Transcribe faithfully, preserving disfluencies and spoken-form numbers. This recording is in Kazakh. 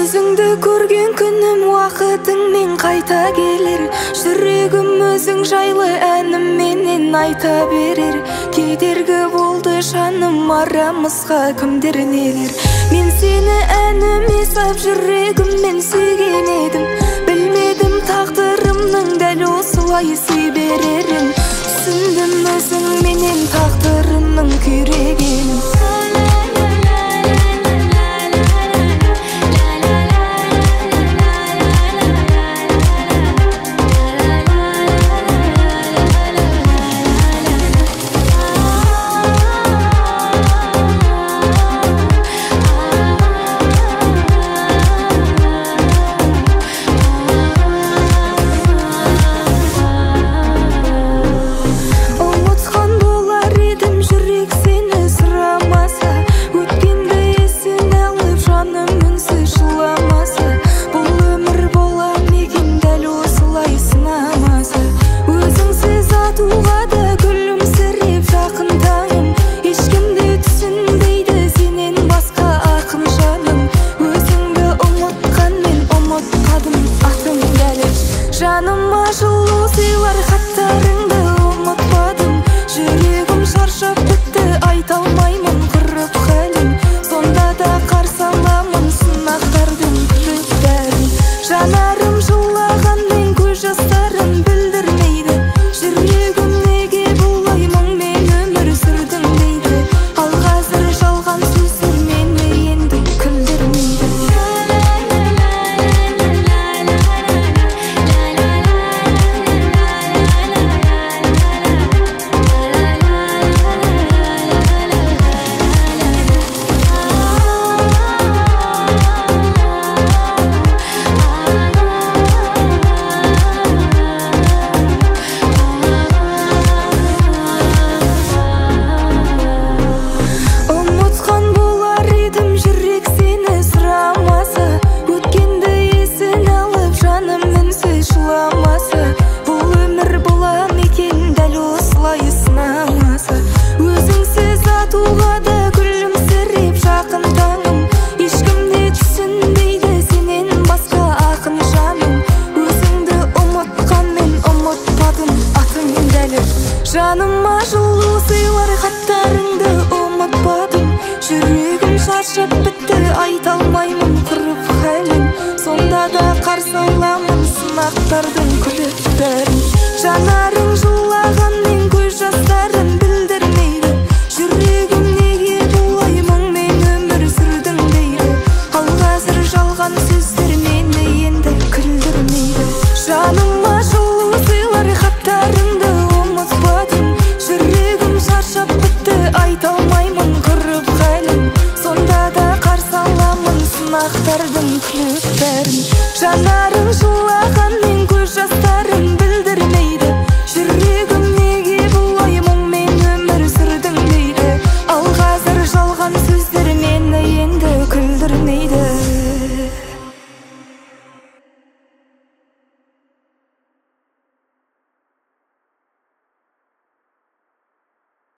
Өзіңді көрген күнім уақытыңмен қайта келер. Жүрегім өзің жайлы әнімменен айта берер. Кедергі болды жаным арамызға кімдер нелер. Мен сені әніме сап жүрегіммен сүйген едім. Білмедім тағдырымның дәл осылай сый берерін. Түсіндім өзің менен тағдырымның күйрегенін. Жаныма жылу сыйлар хаттарыңды ұмытпадым. Жүрегім шаршап бітті, айта алмаймын құрып хәлін. Сонда да қарсы аламын сынақтардың күліп. Жанарым жылағанмен көз жастарын білдірмейді. Жүрегім неге бұлай мұңмен өмір сүрдің дейді. Ал қазір жалған сөздер мені енді күлдірмейді. Жаныма жылу сыйлар хаттарыңды ұмытпадым. Жүрегім шаршап бітті, айта алмаймын құрып хәлін. Сонда да қарсы аламын сынақтардың күліп. Жанарың жылағанмен көз жастарын білдірмейді. Жүрегім неге бұлай мұңмен өмір сүрдің дейді. Ал қазір жалған сөздер мені енді күлдірмейді. Жаныма жылу сыйлар хаттарыңды ұмытпадым. Жүрегім шаршап бітті, айта алмаймын құрып хәлін. Сонда да қарсы аламын сынақтардың күліп.